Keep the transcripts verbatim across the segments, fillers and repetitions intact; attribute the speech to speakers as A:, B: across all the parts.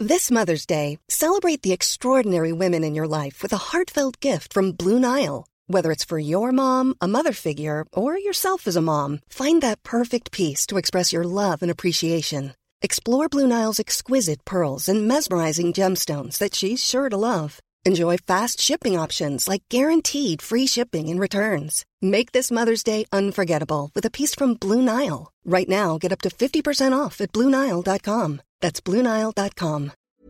A: This Mother's Day, celebrate the extraordinary women in your life with a heartfelt gift from Blue Nile. Whether it's for your mom, a mother figure, or yourself as a mom, find that perfect piece to express your love and appreciation. Explore Blue Nile's exquisite pearls and mesmerizing gemstones that she's sure to love. Enjoy fast shipping options like guaranteed free shipping and returns. Make this Mother's Day unforgettable with a piece from Blue Nile. Right now, get up to fifty percent off at blue nile dot com. That's blue nile dot com.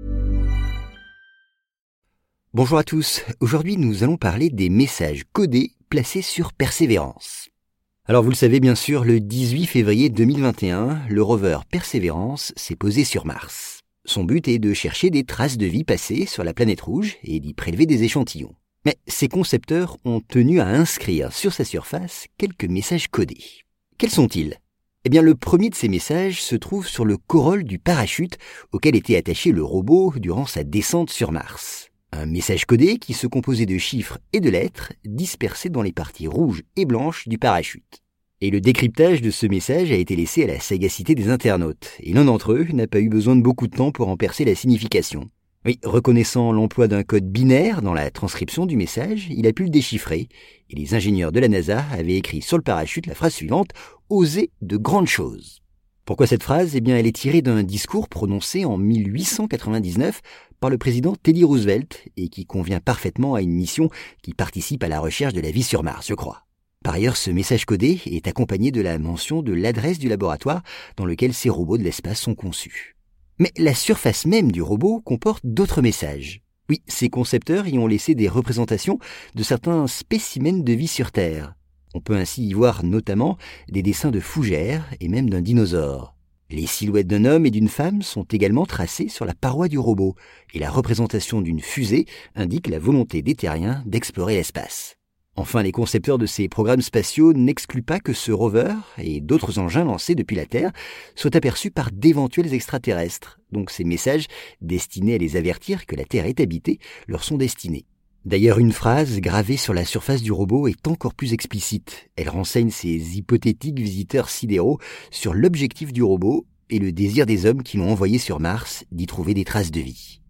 B: Bonjour à tous, aujourd'hui nous allons parler des messages codés placés sur Persévérance. Alors vous le savez bien sûr, le dix-huit février deux mille vingt et un, le rover Persévérance s'est posé sur Mars. Son but est de chercher des traces de vie passées sur la planète rouge et d'y prélever des échantillons. Mais ses concepteurs ont tenu à inscrire sur sa surface quelques messages codés. Quels sont-ils ? Eh bien, le premier de ces messages se trouve sur le corolle du parachute auquel était attaché le robot durant sa descente sur Mars. Un message codé qui se composait de chiffres et de lettres dispersés dans les parties rouges et blanches du parachute. Et le décryptage de ce message a été laissé à la sagacité des internautes, et l'un d'entre eux n'a pas eu besoin de beaucoup de temps pour en percer la signification. Oui, reconnaissant l'emploi d'un code binaire dans la transcription du message, il a pu le déchiffrer, et les ingénieurs de la NASA avaient écrit sur le parachute la phrase suivante « Osez de grandes choses ». Pourquoi cette phrase ? Eh bien, elle est tirée d'un discours prononcé en mille huit cent quatre-vingt-dix-neuf par le président Teddy Roosevelt, et qui convient parfaitement à une mission qui participe à la recherche de la vie sur Mars, je crois. Par ailleurs, ce message codé est accompagné de la mention de l'adresse du laboratoire dans lequel ces robots de l'espace sont conçus. Mais la surface même du robot comporte d'autres messages. Oui, ses concepteurs y ont laissé des représentations de certains spécimens de vie sur Terre. On peut ainsi y voir notamment des dessins de fougères et même d'un dinosaure. Les silhouettes d'un homme et d'une femme sont également tracées sur la paroi du robot, et la représentation d'une fusée indique la volonté des terriens d'explorer l'espace. Enfin, les concepteurs de ces programmes spatiaux n'excluent pas que ce rover et d'autres engins lancés depuis la Terre soient aperçus par d'éventuels extraterrestres. Donc ces messages, destinés à les avertir que la Terre est habitée, leur sont destinés. D'ailleurs, une phrase gravée sur la surface du robot est encore plus explicite. Elle renseigne ces hypothétiques visiteurs sidéraux sur l'objectif du robot et le désir des hommes qui l'ont envoyé sur Mars d'y trouver des traces de vie.